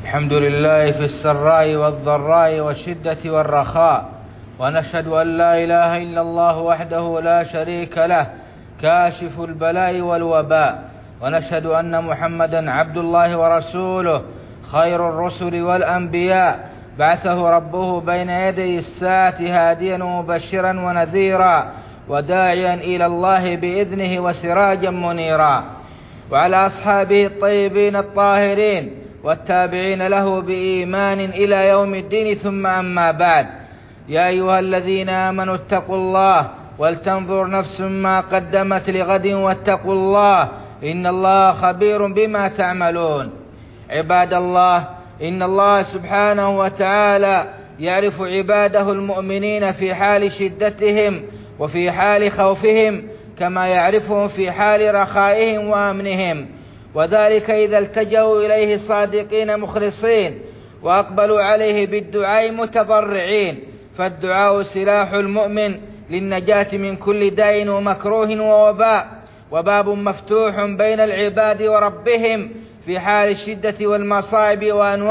الحمد لله في السراء والضراء والشدة والرخاء، ونشهد أن لا إله إلا الله وحده لا شريك له كاشف البلاء والوباء، ونشهد أن محمدا عبد الله ورسوله خير الرسل والأنبياء، بعثه ربه بين يدي الساعة هاديا ومبشرا ونذيرا وداعيا إلى الله بإذنه وسراجا منيرا، وعلى أصحابه الطيبين الطاهرين والتابعين له بإيمان إلى يوم الدين، ثم أما بعد. يا أيها الذين آمنوا اتقوا الله ولتنظر نفس ما قدمت لغد واتقوا الله إن الله خبير بما تعملون. عباد الله، إن الله سبحانه وتعالى يعرف عباده المؤمنين في حال شدتهم وفي حال خوفهم، كما يعرفهم في حال رخائهم وأمنهم، وذلك إذا التجوا إليه صادقين مخلصين وأقبلوا عليه بالدعاء متضرعين، فالدعاء سلاح المؤمن للنجاة من كل داء ومكروه ووباء، وباب مفتوح بين العباد وربهم في حال الشدة والمصائب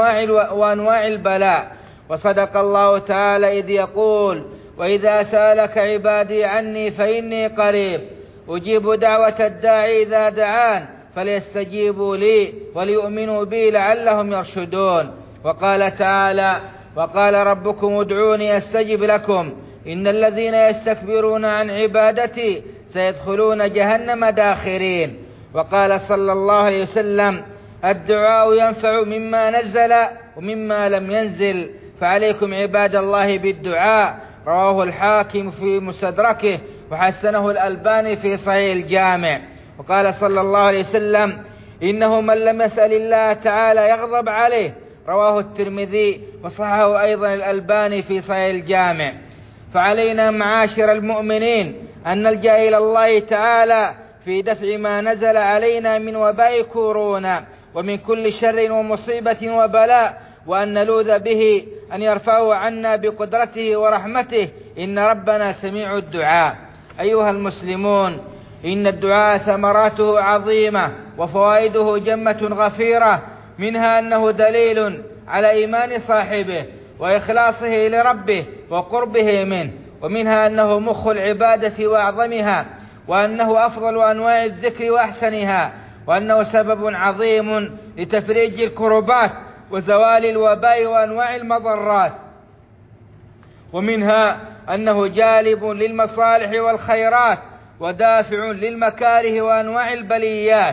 وأنواع البلاء. وصدق الله تعالى إذ يقول: وإذا سألك عبادي عني فإني قريب أجيب دعوة الداعي إذا دعان فليستجيبوا لي وليؤمنوا بي لعلهم يرشدون. وقال تعالى: وقال ربكم ادعوني أستجب لكم إن الذين يستكبرون عن عبادتي سيدخلون جهنم داخرين. وقال صلى الله عليه وسلم: الدعاء ينفع مما نزل ومما لم ينزل، فعليكم عباد الله بالدعاء. رواه الحاكم في مستدركه وحسنه الألباني في صحيح الجامع. وقال صلى الله عليه وسلم: إنه من لم يسأل الله تعالى يغضب عليه. رواه الترمذي وصححه أيضا الألباني في صحيح الجامع. فعلينا معاشر المؤمنين أن نلجأ إلى الله تعالى في دفع ما نزل علينا من وباء كورونا ومن كل شر ومصيبة وبلاء، وأن نلوذ به أن يرفعه عنا بقدرته ورحمته، إن ربنا سميع الدعاء. أيها المسلمون، إن الدعاء ثمراته عظيمة وفوائده جمة غفيرة، منها أنه دليل على إيمان صاحبه وإخلاصه لربه وقربه منه، ومنها أنه مخ العبادة وأعظمها، وأنه أفضل أنواع الذكر وأحسنها، وأنه سبب عظيم لتفريج الكربات وزوال الوباء وأنواع المضرات، ومنها أنه جالب للمصالح والخيرات ودافع للمكاره وأنواع البليات،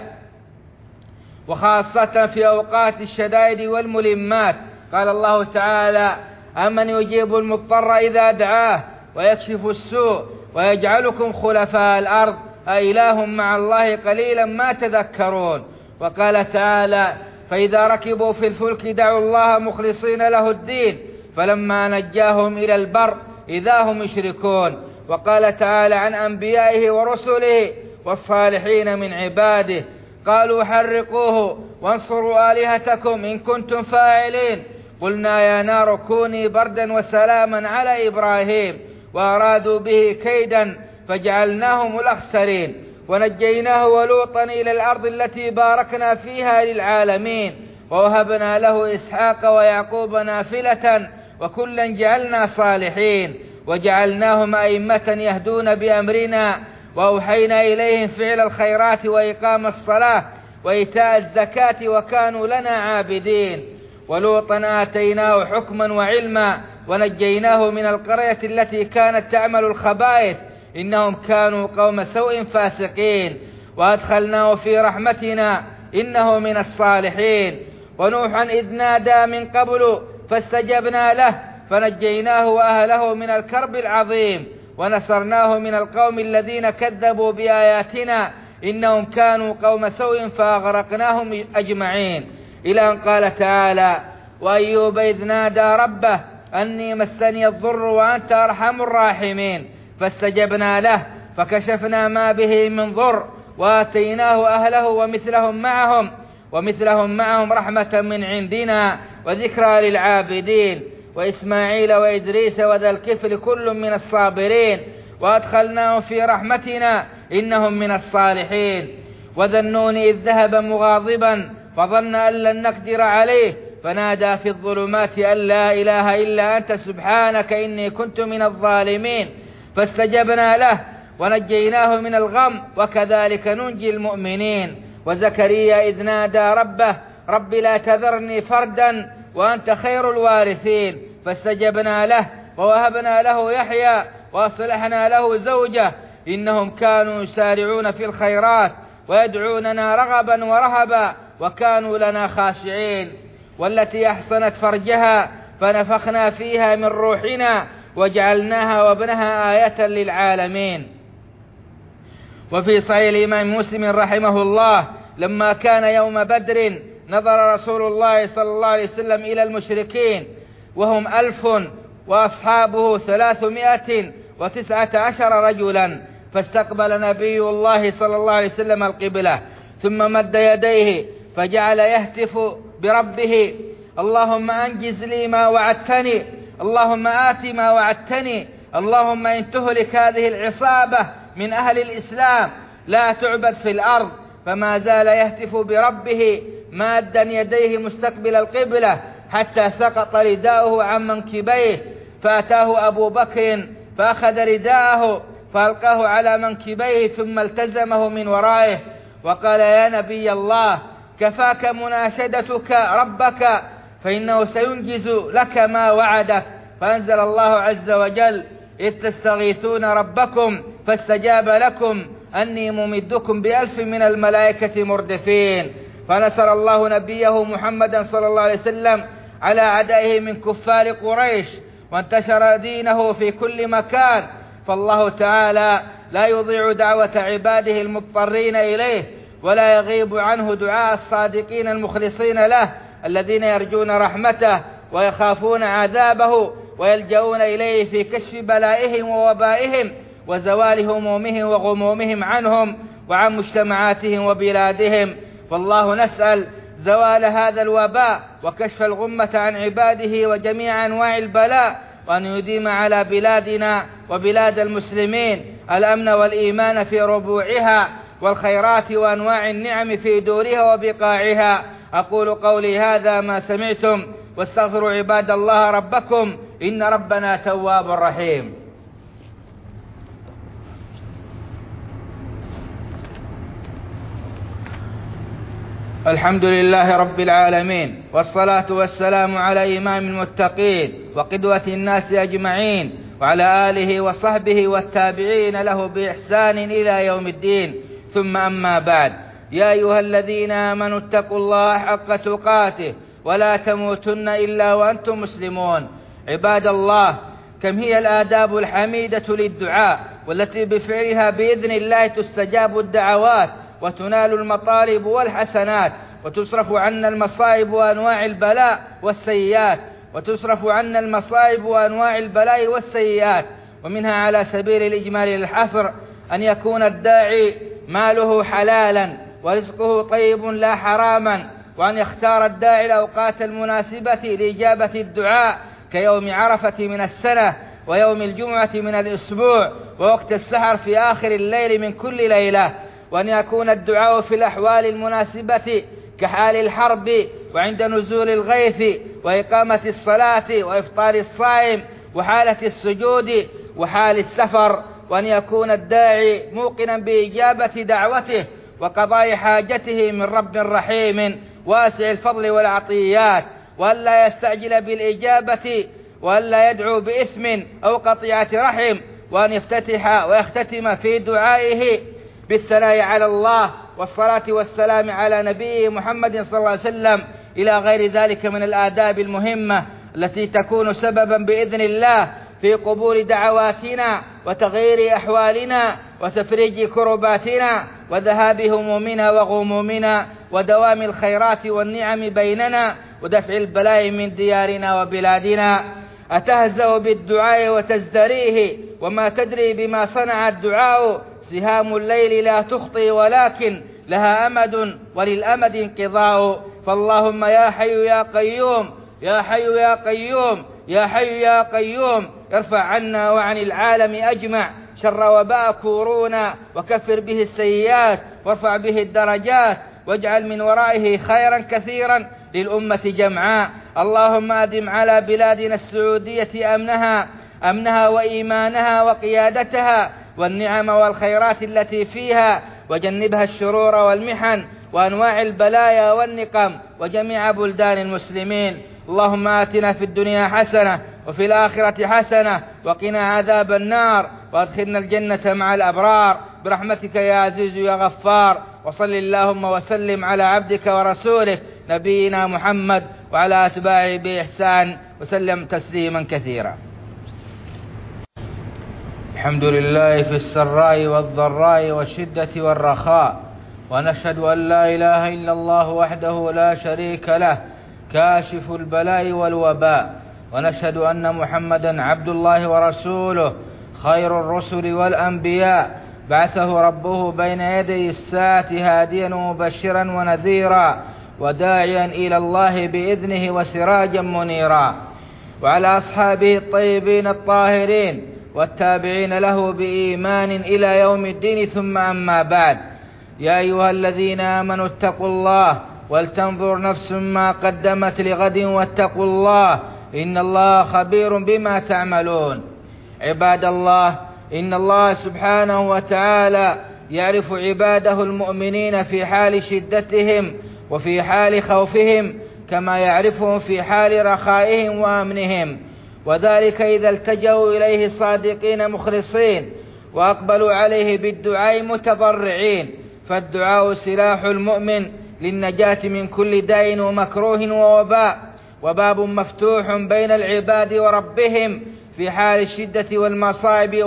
وخاصة في أوقات الشدائد والملمات. قال الله تعالى: أمن يجيب المضطر إذا دعاه ويكشف السوء ويجعلكم خلفاء الأرض أإله مع الله قليلا ما تذكرون. وقال تعالى: فإذا ركبوا في الفلك دعوا الله مخلصين له الدين فلما نجاهم إلى البر إذا هم يشركون. وقال تعالى عن أنبيائه ورسله والصالحين من عباده: قالوا حرقوه وانصروا آلهتكم إن كنتم فاعلين، قلنا يا نار كوني بردا وسلاما على إبراهيم، وأرادوا به كيدا فجعلناهم الأخسرين، ونجيناه ولوطا إلى الأرض التي باركنا فيها للعالمين، ووهبنا له إسحاق ويعقوب نافلة وكلا جعلنا صالحين، وجعلناهم أئمة يهدون بأمرنا، وأوحينا إليهم فعل الخيرات وإقام الصلاة وإيتاء الزكاة وكانوا لنا عابدين. ولوطا آتيناه حكما وعلما ونجيناه من القرية التي كانت تعمل الخبائث إنهم كانوا قوم سوء فاسقين، وأدخلناه في رحمتنا إنه من الصالحين. ونوحا إذ نادى من قبل فاستجبنا له فنجيناه وأهله من الكرب العظيم، ونصرناه من القوم الذين كذبوا بآياتنا إنهم كانوا قوم سوء فأغرقناهم أجمعين، إلى أن قال تعالى: وأيوب إذ نادى ربه أني مسني الضر وأنت أرحم الراحمين، فاستجبنا له فكشفنا ما به من ضر وآتيناه أهله ومثلهم معهم رحمة من عندنا وذكرى للعابدين. وإسماعيل وإدريس وذا الكفل كل من الصابرين، وأدخلناهم في رحمتنا إنهم من الصالحين. وذا النون إذ ذهب مغاضبا فظن أن لن نقدر عليه فنادى في الظلمات أن لا إله إلا أنت سبحانك إني كنت من الظالمين، فاستجبنا له ونجيناه من الغم وكذلك ننجي المؤمنين. وزكريا إذ نادى ربه رب لا تذرني فردا وأنت خير الوارثين، فاستجبنا له ووهبنا له يحيى وأصلحنا له زوجه إنهم كانوا يسارعون في الخيرات ويدعوننا رغبا ورهبا وكانوا لنا خاشعين. والتي أحصنت فرجها فنفخنا فيها من روحنا وجعلناها وابنها آية للعالمين. وفي صحيح الإمام مسلم رحمه الله لما كان يوم بدر نظر رسول الله صلى الله عليه وسلم إلى المشركين وهم 1000 وأصحابه 319 رجلا، فاستقبل نبي الله صلى الله عليه وسلم القبلة ثم مد يديه فجعل يهتف بربه اللهم أنجز لي ما وعدتني، اللهم آت ما وعدتني، اللهم إن تهلك هذه العصابة من أهل الإسلام لا تعبد في الأرض. فما زال يهتف بربه مادا يديه مستقبل القبلة حتى سقط رداؤه عن منكبيه، فأتاه أبو بكر فأخذ رداءه فألقاه على منكبيه ثم التزمه من ورائه وقال يا نبي الله كفاك مناشدتك ربك فإنه سينجز لك ما وعدك. فأنزل الله عز وجل إذ تستغيثون ربكم فاستجاب لكم أني ممدكم ب1000 من الملائكة مردفين. فنصر الله نبيه محمدا صلى الله عليه وسلم على أعدائه من كفار قريش وانتشر دينه في كل مكان. فالله تعالى لا يضيع دعوة عباده المضطرين إليه ولا يغيب عنه دعاء الصادقين المخلصين له الذين يرجون رحمته ويخافون عذابه ويلجؤون إليه في كشف بلائهم ووبائهم وزوال همومهم وغمومهم عنهم وعن مجتمعاتهم وبلادهم. فالله نسأل زوال هذا الوباء وكشف الغمة عن عباده وجميع أنواع البلاء، وأن يديم على بلادنا وبلاد المسلمين الأمن والإيمان في ربوعها والخيرات وأنواع النعم في دورها وبقاعها. أقول قولي هذا ما سمعتم واستغفروا عباد الله ربكم إن ربنا تواب رحيم. الحمد لله رب العالمين والصلاة والسلام على إمام المتقين وقدوة الناس أجمعين وعلى آله وصحبه والتابعين له بإحسان إلى يوم الدين. ثم أما بعد، يا أيها الذين آمنوا اتقوا الله حق تقاته ولا تموتن إلا وأنتم مسلمون. عباد الله، كم هي الآداب الحميدة للدعاء والتي بفعلها بإذن الله تستجاب الدعوات وتنال المطالب والحسنات وتصرف عنا المصائب وأنواع البلاء والسيئات ومنها على سبيل الإجمال للحصر أن يكون الداعي ماله حلالا ورزقه طيب لا حراما، وأن يختار الداعي الأوقات المناسبة لإجابة الدعاء كيوم عرفة من السنة ويوم الجمعة من الأسبوع ووقت السحر في آخر الليل من كل ليلة، وأن يكون الدعاء في الأحوال المناسبة كحال الحرب وعند نزول الغيث وإقامة الصلاة وإفطار الصائم وحالة السجود وحال السفر، وأن يكون الداعي موقنا بإجابة دعوته وقضاء حاجته من رب رحيم واسع الفضل والعطيات، وأن لا يستعجل بالإجابة وأن لا يدعو بإثم أو قطيعة رحم، وأن يفتتح ويختتم في دعائه بالثناء على الله والصلاة والسلام على نبيه محمد صلى الله عليه وسلم إلى غير ذلك من الآداب المهمة التي تكون سببا بإذن الله في قبول دعواتنا وتغيير أحوالنا وتفريج كرباتنا وذهاب همومنا وغمومنا ودوام الخيرات والنعم بيننا ودفع البلاء من ديارنا وبلادنا. أتهزأ بالدعاء وتزدريه وما تدري بما صنع الدعاء، سهام الليل لا تخطي ولكن لها أمد وللأمد انقضاء. فاللهم يا حي يا قيوم يا حي يا قيوم يا حي يا قيوم ارفع عنا وعن العالم أجمع شر وباء كورونا وكفر به السيئات وارفع به الدرجات واجعل من ورائه خيرا كثيرا للأمة جمعاء. اللهم أدم على بلادنا السعودية أمنها وإيمانها وقيادتها والنعم والخيرات التي فيها، وجنبها الشرور والمحن وأنواع البلايا والنقم وجميع بلدان المسلمين. اللهم آتنا في الدنيا حسنة وفي الآخرة حسنة وقنا عذاب النار وادخلنا الجنة مع الأبرار برحمتك يا عزيز يا غفار. وصل اللهم وسلم على عبدك ورسولك نبينا محمد وعلى أتباعه بإحسان وسلم تسليما كثيرا. الحمد لله في السراء والضراء والشدة والرخاء، ونشهد أن لا إله إلا الله وحده لا شريك له كاشف البلاء والوباء، ونشهد أن محمدا عبد الله ورسوله خير الرسل والأنبياء، بعثه ربه بين يدي الساعة هاديا ومبشرا ونذيرا وداعيا إلى الله بإذنه وسراجا منيرا، وعلى أصحابه الطيبين الطاهرين والتابعين له بإيمان إلى يوم الدين. ثم أما بعد، يا أيها الذين آمنوا اتقوا الله ولتنظر نفس ما قدمت لغد واتقوا الله إن الله خبير بما تعملون. عباد الله، إن الله سبحانه وتعالى يعرف عباده المؤمنين في حال شدتهم وفي حال خوفهم كما يعرفهم في حال رخائهم وأمنهم، وذلك إذا التجوا إليه صادقين مخلصين وأقبلوا عليه بالدعاء متضرعين، فالدعاء سلاح المؤمن للنجاة من كل داء ومكروه ووباء، وباب مفتوح بين العباد وربهم في حال الشدة والمصائب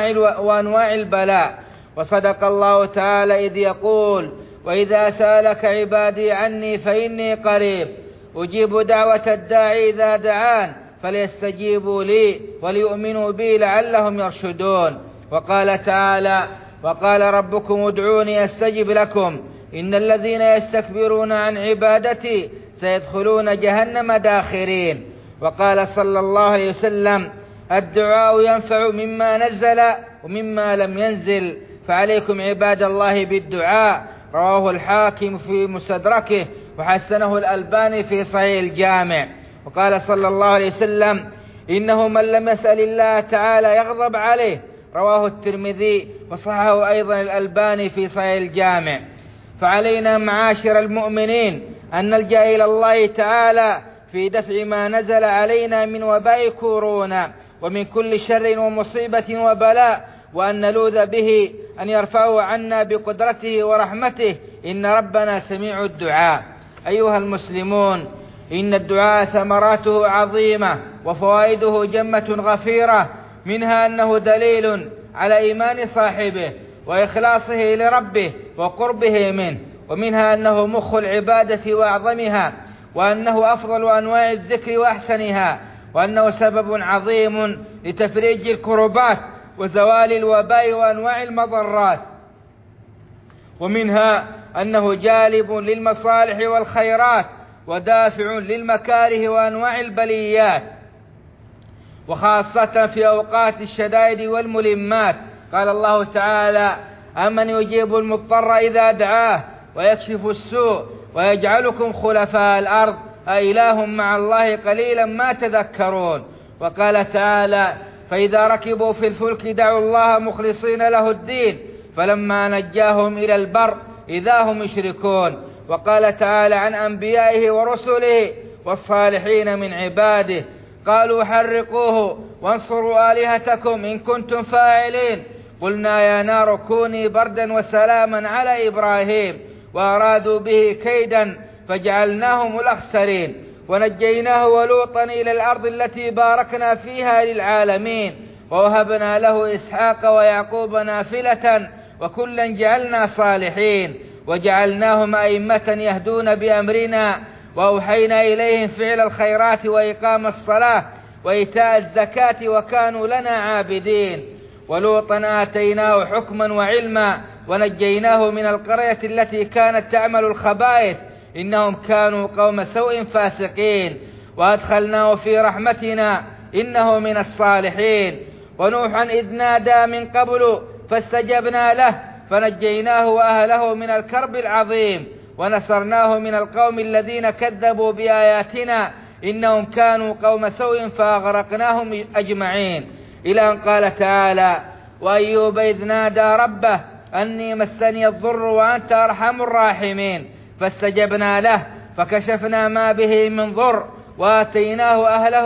وأنواع البلاء. وصدق الله تعالى إذ يقول: وإذا سألك عبادي عني فإني قريب أجيب دعوة الداعي إذا دعان فليستجيبوا لي وليؤمنوا بي لعلهم يرشدون. وقال تعالى: وقال ربكم ادعوني أستجب لكم إن الذين يستكبرون عن عبادتي سيدخلون جهنم داخرين. وقال صلى الله عليه وسلم: الدعاء ينفع مما نزل ومما لم ينزل، فعليكم عباد الله بالدعاء. رواه الحاكم في مستدركه وحسنه الألباني في صحيح الجامع. وقال صلى الله عليه وسلم: إنه من لم يسأل الله تعالى يغضب عليه. رواه الترمذي وصححه أيضا الألباني في صحيح الجامع. فعلينا معاشر المؤمنين أن نلجأ إلى الله تعالى في دفع ما نزل علينا من وباء كورونا ومن كل شر ومصيبة وبلاء، وأن نلوذ به أن يرفعه عنا بقدرته ورحمته، إن ربنا سميع الدعاء. أيها المسلمون، إن الدعاء ثمراته عظيمة وفوائده جمة غفيرة، منها أنه دليل على إيمان صاحبه وإخلاصه لربه وقربه منه، ومنها أنه مخ العبادة وأعظمها، وأنه أفضل أنواع الذكر وأحسنها، وأنه سبب عظيم لتفريج الكربات وزوال الوباء وأنواع المضرات، ومنها أنه جالب للمصالح والخيرات ودافع للمكاره وأنواع البليات، وخاصة في أوقات الشدائد والملمات. قال الله تعالى: أمن يجيب المضطر إذا دعاه ويكشف السوء ويجعلكم خلفاء الأرض أإله مع الله قليلا ما تذكرون. وقال تعالى: فإذا ركبوا في الفلك دعوا الله مخلصين له الدين فلما نجاهم إلى البر إذا هم يشركون. وقال تعالى عن أنبيائه ورسله والصالحين من عباده: قالوا حرقوه وانصروا آلهتكم إن كنتم فاعلين، قلنا يا نار كوني بردا وسلاما على إبراهيم، وأرادوا به كيدا فجعلناهم الأخسرين، ونجيناه ولوطا إلى الأرض التي باركنا فيها للعالمين، ووهبنا له إسحاق ويعقوب نافلة وكلا جعلنا صالحين، وجعلناهم أئمة يهدون بأمرنا، وأوحينا إليهم فعل الخيرات وإقام الصلاة وإيتاء الزكاة وكانوا لنا عابدين. ولوطا آتيناه حكما وعلما ونجيناه من القرية التي كانت تعمل الخبائث إنهم كانوا قوم سوء فاسقين، وأدخلناه في رحمتنا إنه من الصالحين. ونوحا إذ نادى من قبل فاستجبنا له فنجيناه وأهله من الكرب العظيم، ونصرناه من القوم الذين كذبوا بآياتنا إنهم كانوا قوم سوء فأغرقناهم أجمعين، إلى أن قال تعالى: وأيوب إذ نادى ربه أني مسني الضر وأنت أرحم الراحمين فاستجبنا له فكشفنا ما به من ضر وآتيناه أهله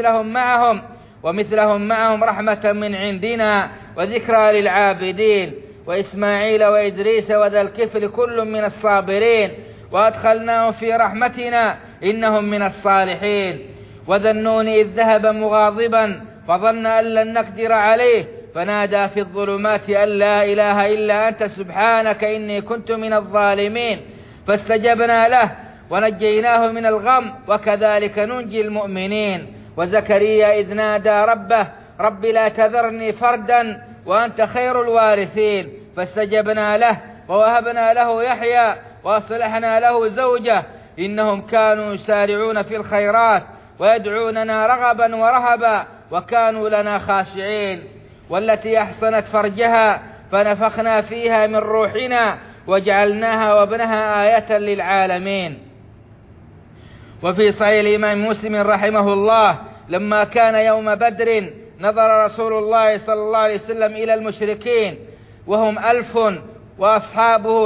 ومثلهم معهم رحمة من عندنا وذكرى للعابدين، وإسماعيل وإدريس وذا الكفل كل من الصابرين وأدخلناهم في رحمتنا إنهم من الصالحين. وذا النون إذ ذهب مغاضبا فظن أن لن نقدر عليه فنادى في الظلمات أن لا إله إلا أنت سبحانك إني كنت من الظالمين فاستجبنا له ونجيناه من الغم وكذلك ننجي المؤمنين. وزكريا إذ نادى ربه رب لا تذرني فردا وأنت خير الوارثين فاستجبنا له ووهبنا له يحيى وأصلحنا له زوجه إنهم كانوا يسارعون في الخيرات ويدعوننا رغبا ورهبا وكانوا لنا خاشعين. والتي أحصنت فرجها فنفخنا فيها من روحنا وجعلناها وابنها آية للعالمين. وفي صحيح الإمام مسلم رحمه الله لما كان يوم بدر نظر رسول الله صلى الله عليه وسلم إلى المشركين وهم 1000 وأصحابه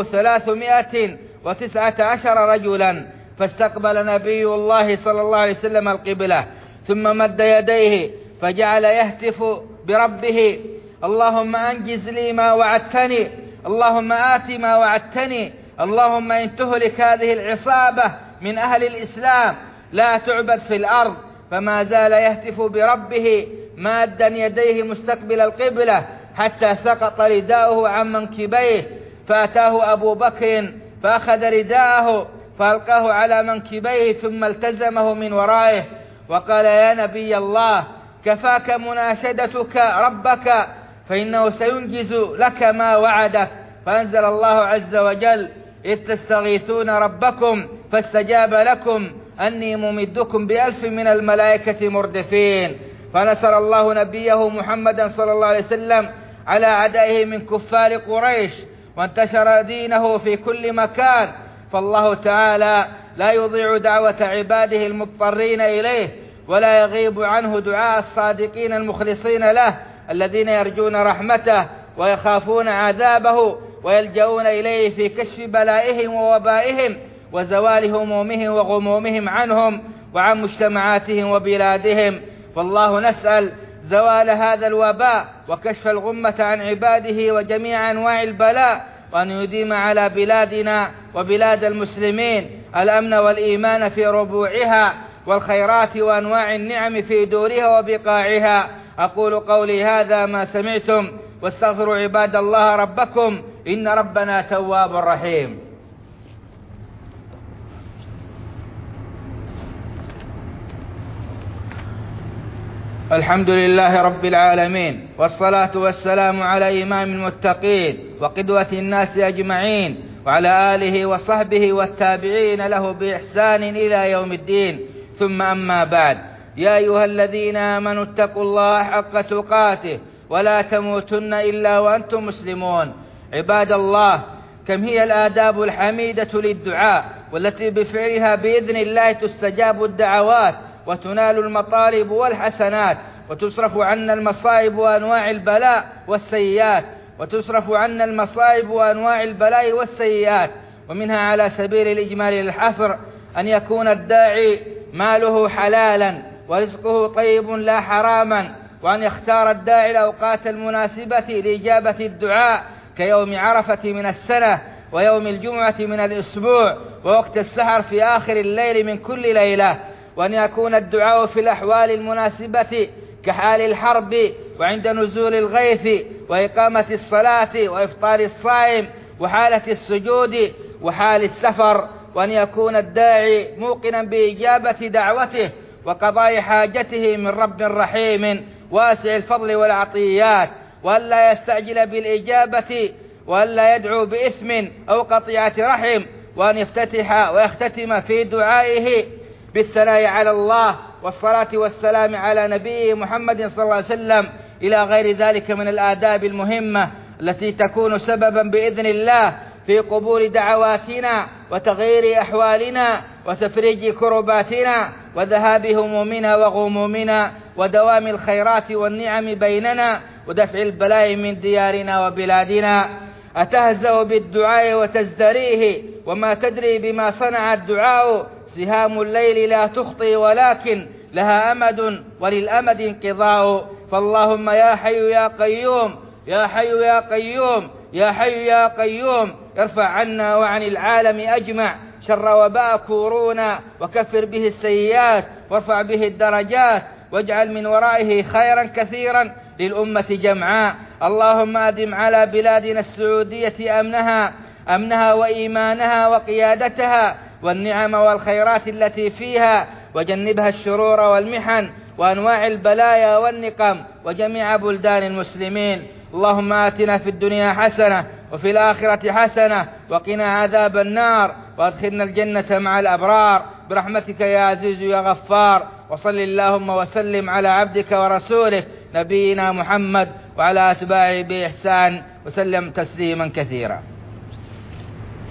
319 رجلا، فاستقبل نبي الله صلى الله عليه وسلم القبلة ثم مد يديه فجعل يهتف بربه: اللهم أنجز لي ما وعدتني، اللهم آت ما وعدتني، اللهم إن تهلك هذه العصابة من أهل الإسلام لا تعبد في الأرض. فما زال يهتف بربه مادا يديه مستقبل القبلة حتى سقط رداؤه عن منكبيه، فأتاه أبو بكر فأخذ رداءه فألقاه على منكبيه ثم التزمه من ورائه وقال: يا نبي الله كفاك مناشدتك ربك فإنه سينجز لك ما وعدك. فأنزل الله عز وجل: إذ تستغيثون ربكم فاستجاب لكم أني ممدكم ب1000 من الملائكة مردفين. فنصر الله نبيه محمدا صلى الله عليه وسلم على أعدائه من كفار قريش وانتشر دينه في كل مكان. فالله تعالى لا يضيع دعوة عباده المضطرين إليه ولا يغيب عنه دعاء الصادقين المخلصين له الذين يرجون رحمته ويخافون عذابه ويلجؤون إليه في كشف بلائهم ووبائهم وزوال همومهم وغمومهم عنهم وعن مجتمعاتهم وبلادهم. فالله نسأل زوال هذا الوباء وكشف الغمة عن عباده وجميع أنواع البلاء، وأن يديم على بلادنا وبلاد المسلمين الأمن والإيمان في ربوعها والخيرات وأنواع النعم في دورها وبقاعها. أقول قولي هذا ما سمعتم واستغفروا عباد الله ربكم إن ربنا تواب رحيم. الحمد لله رب العالمين، والصلاة والسلام على إمام المتقين وقدوة الناس أجمعين وعلى آله وصحبه والتابعين له بإحسان إلى يوم الدين. ثم أما بعد، يا أيها الذين آمنوا اتقوا الله حق تقاته ولا تموتن إلا وأنتم مسلمون. عباد الله، كم هي الآداب الحميدة للدعاء والتي بفعلها بإذن الله تستجاب الدعوات وتنال المطالب والحسنات وتصرف عنا المصائب وأنواع البلاء والسيئات ومنها على سبيل الإجمال للحصر أن يكون الداعي ماله حلالا ورزقه طيب لا حراما، وأن يختار الداعي الأوقات المناسبة لإجابة الدعاء كيوم عرفة من السنة ويوم الجمعة من الأسبوع ووقت السحر في آخر الليل من كل ليلة، وأن يكون الدعاء في الأحوال المناسبة كحال الحرب وعند نزول الغيث وإقامة الصلاة وإفطار الصائم وحالة السجود وحال السفر، وأن يكون الداعي موقنا بإجابة دعوته وقضاء حاجته من رب رحيم واسع الفضل والعطيات، وأن لا يستعجل بالإجابة وأن لا يدعو بإثم أو قطيعة رحم، وأن يفتتح ويختتم في دعائه بالثناء على الله والصلاة والسلام على نبيه محمد صلى الله عليه وسلم إلى غير ذلك من الآداب المهمة التي تكون سببا بإذن الله في قبول دعواتنا وتغيير أحوالنا وتفريج كرباتنا وذهاب همومنا وغمومنا ودوام الخيرات والنعم بيننا ودفع البلاء من ديارنا وبلادنا. أتهزأ بالدعاء وتزدريه وما تدري بما صنع الدعاء. سهام الليل لا تخطي ولكن لها أمد وللأمد انقضاء. فاللهم يا حي يا قيوم يا حي يا قيوم يا حي يا قيوم ارفع عنا وعن العالم أجمع شر وباء كورونا وكفر به السيئات وارفع به الدرجات واجعل من ورائه خيرا كثيرا للأمة جمعاء. اللهم أدم على بلادنا السعودية أمنها وإيمانها وقيادتها والنعم والخيرات التي فيها، وجنبها الشرور والمحن وأنواع البلايا والنقم وجميع بلدان المسلمين. اللهم آتنا في الدنيا حسنة وفي الآخرة حسنة وقنا عذاب النار وادخلنا الجنة مع الأبرار برحمتك يا عزيز يا غفار. وصل اللهم وسلم على عبدك ورسولك نبينا محمد وعلى أتباعه بإحسان وسلم تسليما كثيرا.